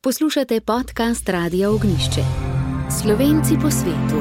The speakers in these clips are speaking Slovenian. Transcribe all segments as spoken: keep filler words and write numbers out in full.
Poslušate podcast Radia Ognjišče. Slovenci po svetu.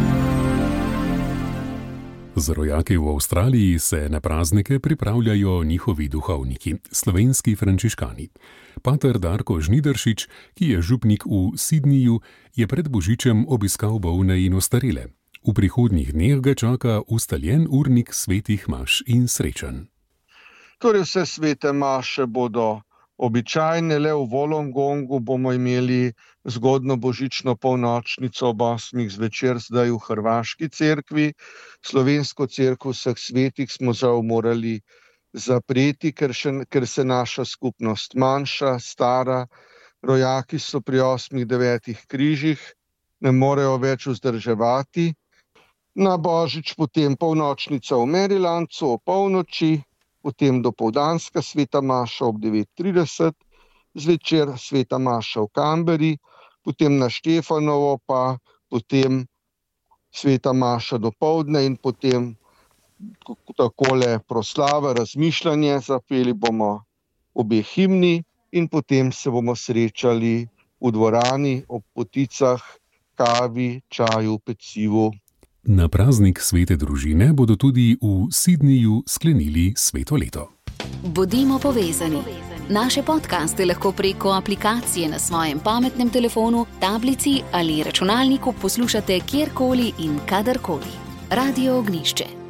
Za rojake v Avstraliji se na praznike pripravljajo njihovi duhovniki, slovenski frančiškani. Pater Darko Žnidaršič, ki je župnik v Sydneyju, je pred božičem obiskal bolne in ostarele. V prihodnjih dneh ga čaka ustaljen urnik svetih maš in srečanj. Torej vse svete maše bodo običajne, le v Wollongongu bomo imeli zgodno božično polnočnico ob osmih zvečer zdaj v hrvaški cerkvi. Slovensko cerkev vseh svetih smo žal morali zapreti, ker, še, ker se naša skupnost manjša, stara. Rojaki so pri osmih, devetih križih, ne morejo več vzdrževati. Na božič potem polnočnica v Marylandu o polnoči, potem dopoldanska sveta maša ob devet trideset, zvečer sveta maša v Canberri, potem na Štefanovo pa potem sveta maša dopoldne in potem takole proslava, razmišljanje, zapeli bomo obe himni in potem se bomo srečali v dvorani ob poticah, kavi, čaju, pecivu. Na praznik svete družine bodo tudi v Sydneyju sklenili sveto leto. Bodimo povezani. Naše podcaste lahko preko aplikacije na svojem pametnem telefonu, tablici ali računalniku poslušate kjerkoli in kadarkoli. Radio Ognjišče.